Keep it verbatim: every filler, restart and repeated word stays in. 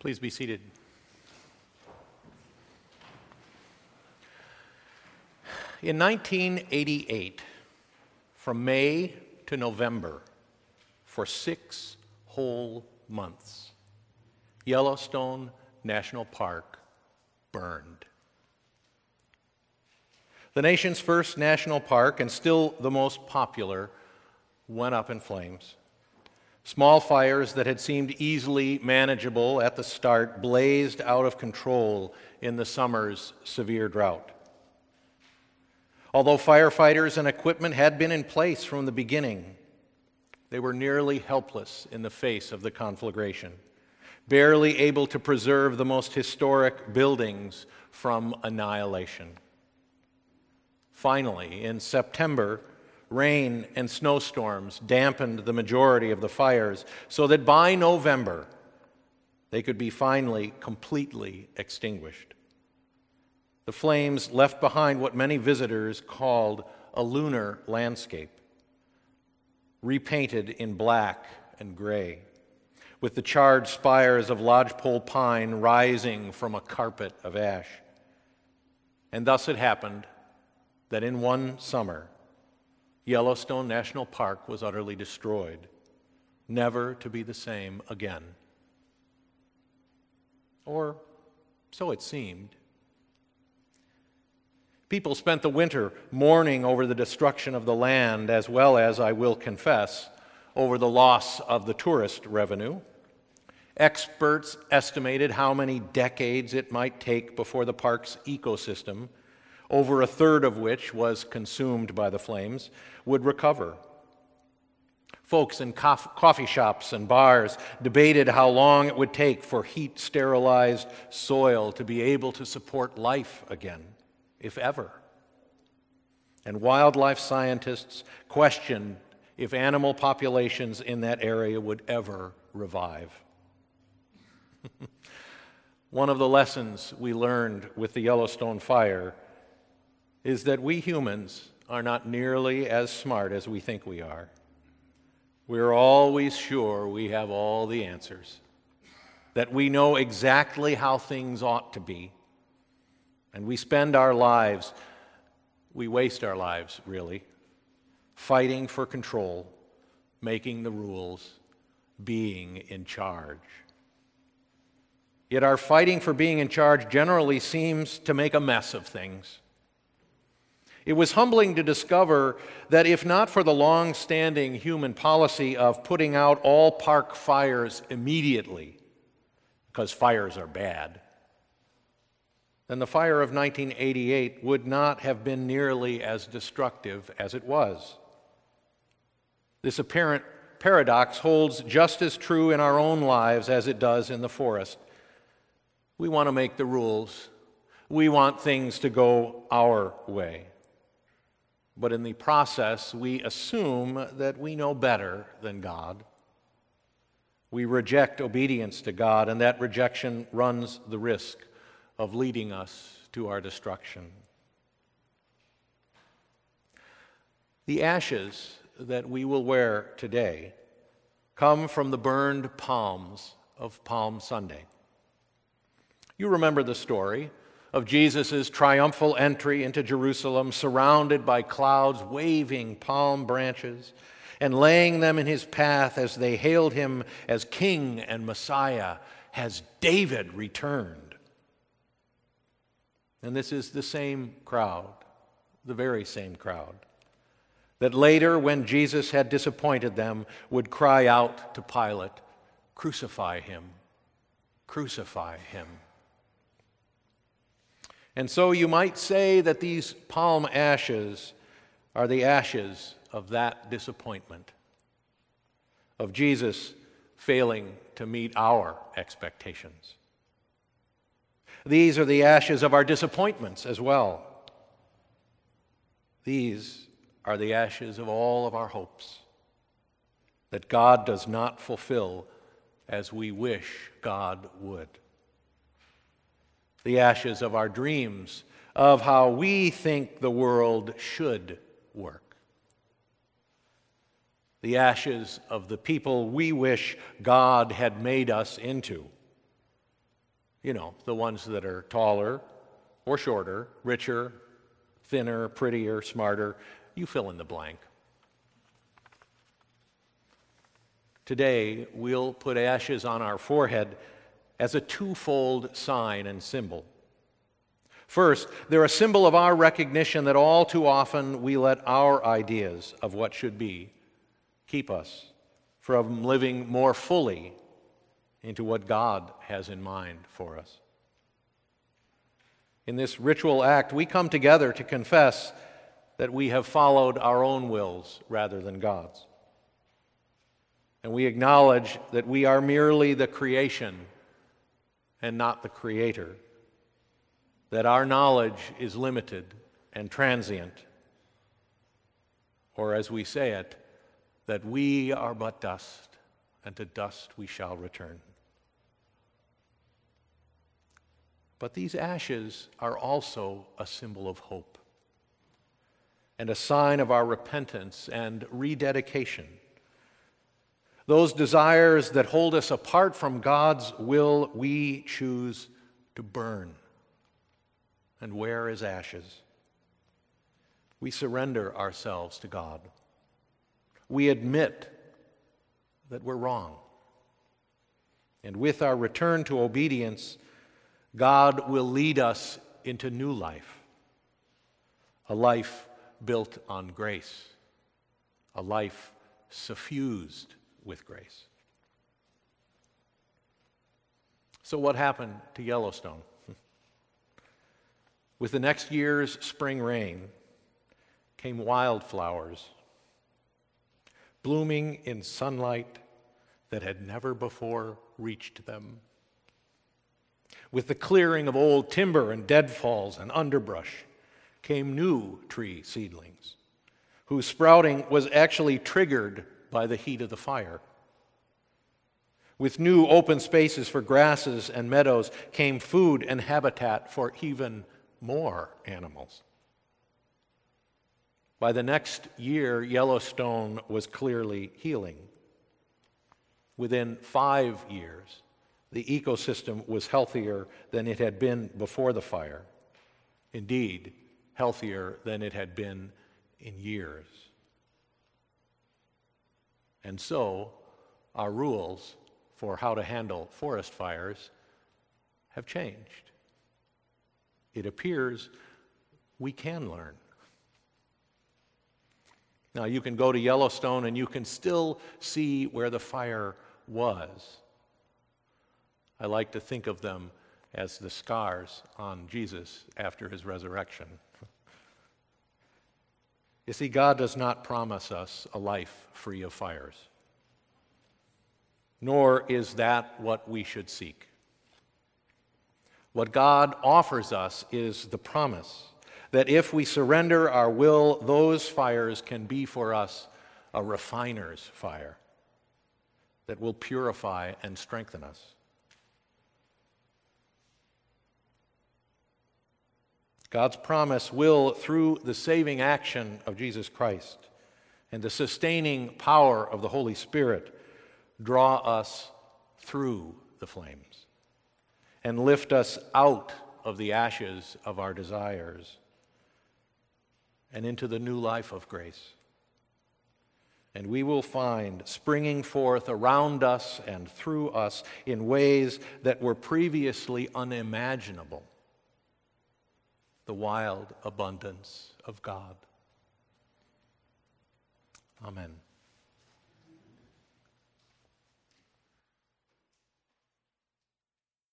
Please be seated. In nineteen eighty-eight, from May to November, for six whole months, Yellowstone National Park burned. The nation's first national park, and still the most popular, went up in flames. Small fires that had seemed easily manageable at the start blazed out of control in the summer's severe drought. Although firefighters and equipment had been in place from the beginning, they were nearly helpless in the face of the conflagration, barely able to preserve the most historic buildings from annihilation. Finally, in September, rain and snowstorms dampened the majority of the fires so that by November, they could be finally completely extinguished. The flames left behind what many visitors called a lunar landscape, repainted in black and gray, with the charred spires of lodgepole pine rising from a carpet of ash. And thus it happened that in one summer, Yellowstone National Park was utterly destroyed, never to be the same again. Or so it seemed. People spent the winter mourning over the destruction of the land, as well as, I will confess, over the loss of the tourist revenue. Experts estimated how many decades it might take before the park's ecosystem, over a third of which was consumed by the flames, would recover. Folks in cof- coffee shops and bars debated how long it would take for heat-sterilized soil to be able to support life again, if ever. And wildlife scientists questioned if animal populations in that area would ever revive. One of the lessons we learned with the Yellowstone fire is that we humans are not nearly as smart as we think we are. We're always sure we have all the answers, that we know exactly how things ought to be, and we spend our lives, we waste our lives, really, fighting for control, making the rules, being in charge. Yet our fighting for being in charge generally seems to make a mess of things. It was humbling to discover that if not for the long-standing human policy of putting out all park fires immediately, because fires are bad, then the fire of nineteen eighty-eight would not have been nearly as destructive as it was. This apparent paradox holds just as true in our own lives as it does in the forest. We want to make the rules. We want things to go our way. But in the process, we assume that we know better than God. We reject obedience to God, and that rejection runs the risk of leading us to our destruction. The ashes that we will wear today come from the burned palms of Palm Sunday. You remember the story of Jesus' triumphal entry into Jerusalem, surrounded by clouds waving palm branches and laying them in his path as they hailed him as King and Messiah, has David returned. And this is the same crowd, the very same crowd, that later, when Jesus had disappointed them, would cry out to Pilate, "Crucify him, crucify him." And so you might say that these palm ashes are the ashes of that disappointment, of Jesus failing to meet our expectations. These are the ashes of our disappointments as well. These are the ashes of all of our hopes that God does not fulfill as we wish God would. The ashes of our dreams, of how we think the world should work. The ashes of the people we wish God had made us into, You know, the ones that are taller or shorter, richer, thinner, prettier, smarter. You fill in the blank. Today, we'll put ashes on our forehead as a twofold sign and symbol. First, they're a symbol of our recognition that all too often we let our ideas of what should be keep us from living more fully into what God has in mind for us. In this ritual act, we come together to confess that we have followed our own wills rather than God's. And we acknowledge that we are merely the creation and not the creator, that our knowledge is limited and transient, or as we say it, that we are but dust, and to dust we shall return. But these ashes are also a symbol of hope and a sign of our repentance and rededication. Those desires that hold us apart from God's will, we choose to burn and wear as ashes. We surrender ourselves to God. We admit that we're wrong. And with our return to obedience, God will lead us into new life, a life built on grace, a life suffused with grace. So what happened to Yellowstone? With the next year's spring rain came wildflowers, blooming in sunlight that had never before reached them. With the clearing of old timber and deadfalls and underbrush came new tree seedlings, whose sprouting was actually triggered by the heat of the fire. With new open spaces for grasses and meadows came food and habitat for even more animals. By the next year, Yellowstone was clearly healing. Within five years, the ecosystem was healthier than it had been before the fire. Indeed, healthier than it had been in years. And so, our rules for how to handle forest fires have changed. It appears we can learn. Now, you can go to Yellowstone and you can still see where the fire was. I like to think of them as the scars on Jesus after his resurrection. You see, God does not promise us a life free of fires, nor is that what we should seek. What God offers us is the promise that if we surrender our will, those fires can be for us a refiner's fire that will purify and strengthen us. God's promise will, through the saving action of Jesus Christ and the sustaining power of the Holy Spirit, draw us through the flames and lift us out of the ashes of our desires and into the new life of grace. And we will find springing forth around us and through us in ways that were previously unimaginable the wild abundance of God. Amen.